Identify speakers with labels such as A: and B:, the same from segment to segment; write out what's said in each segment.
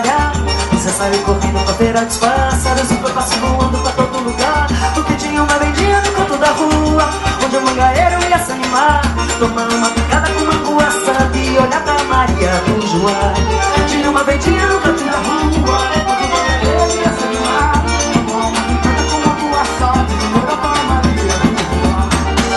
A: trabalhar. Você saiu correndo pra feira dos pássaros e foi passo voando pra todo lugar. Porque tinha uma vendinha no canto da rua, onde o mangaeiro ia se animar, tomar uma picada com mango assado e olhar pra Maria do Joá. Tinha uma vendinha no canto da rua, onde o mangaeiro ia se animar, tomar uma picada com mango assado e olhar pra Maria do Joá.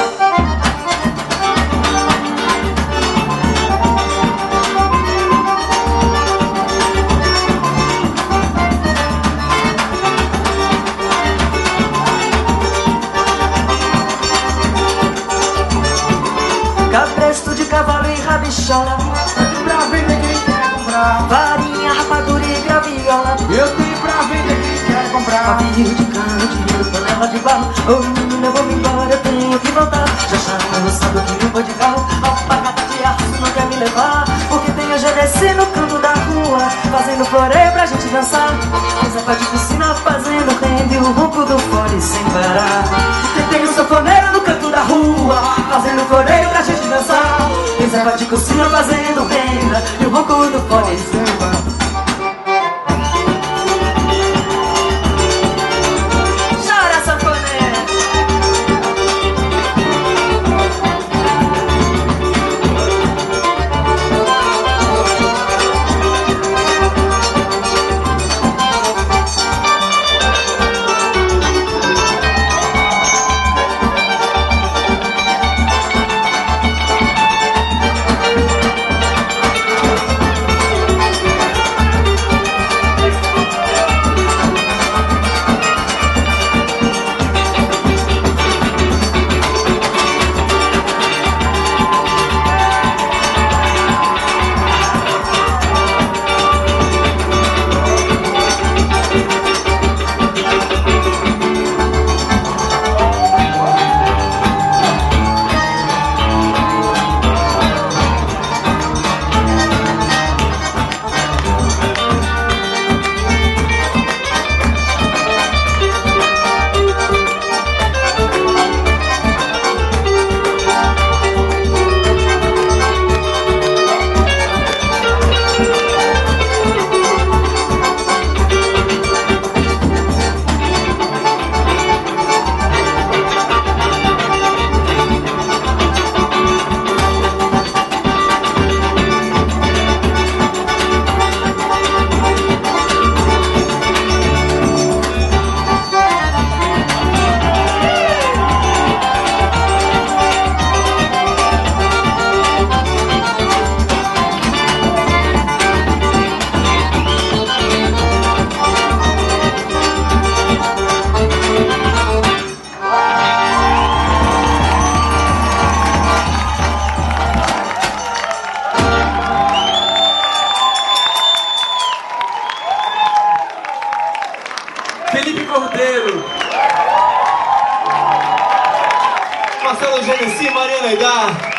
A: Cabresto de cavalo e rabichola,
B: Pra vender quem quer comprar.
A: farinha, rapadura e graviola.
B: Eu tenho pra vender quem quer comprar.
A: Pavio de cana, dinheiro, panela de barro. Ô menina, eu vou me embora, eu tenho que voltar. Já chama, sabe que não vou de carro. Alpargata de aço não quer me levar, porque tem a GDC no canto da rua, fazendo floreio pra gente dançar. Zé de piscina fazendo rende o ronco do fone sem parar. Tem o sanfoneiro no canto da rua, fazendo floreio pra gente dançar. Zé de piscina fazendo renda e o ronco do fone sem parar.
B: Felipe Cordeiro, Marcelo Genesi, Mariana Aidar.